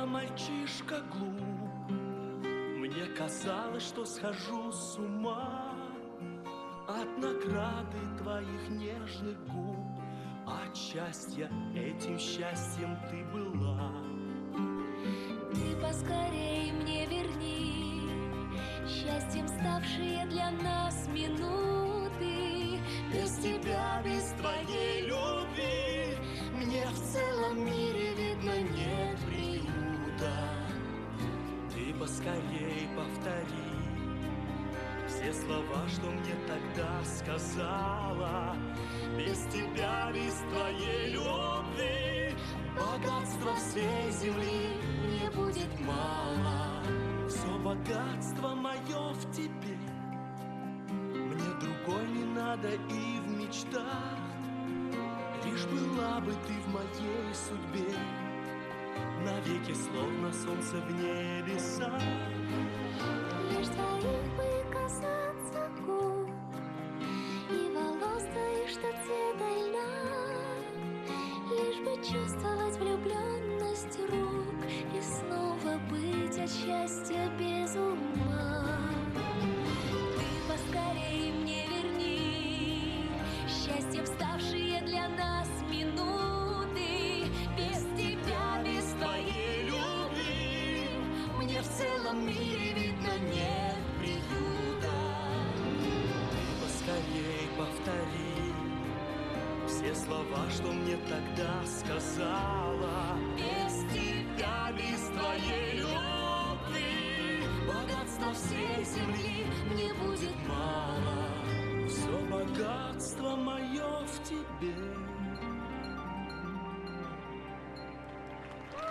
была мальчишка глуп, мне казалось, что схожу с ума от награды твоих нежных губ. От счастья этим счастьем ты была. Ты поскорей мне верни счастьем ставшие для нас минуты. Без тебя, без твоей любви мне в целом мире, видно, нет приюта. Ты поскорей повтори все слова, что мне тогда сказала. Без тебя, без твоей любви богатства всей земли не будет мало. Все богатство мое в тебе, мне другой не надо и в мечтах. Лишь была бы ты в моей судьбе, навеки словно солнце в небесах. Лишь твоих бы касаться губ и волос твоих, что цвета льна. Лишь бы чувствовать влюбленность рук и снова быть от счастья без ума. Ты поскорей мне верни счастьем ставшие для нас минуты. Без тебя, без твоей любви мне в целом мире, видно, нет приюта. Ты поскорей повтори все слова, что мне тогда сказала. Без тебя, без твоей любви богатства всей земли мне будет мало. Все богатство мое в тебе,